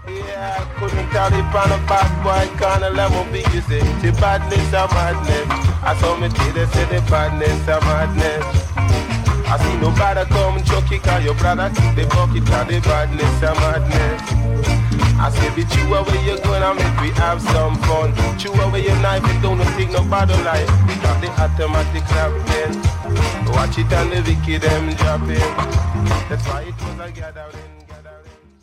Yeah, I couldn't tell it on a bad boy corner level be you say the badness of madness. I saw me till they say the badness of madness. I see nobody come chucky cause your brother keep the bucket of the badness of madness. I say be chew away you gonna make we have some fun. Chew away your knife and don't take no bottle life. We got the automatic clapping. Watch it and the wicked them dropping. That's why it was I gathering.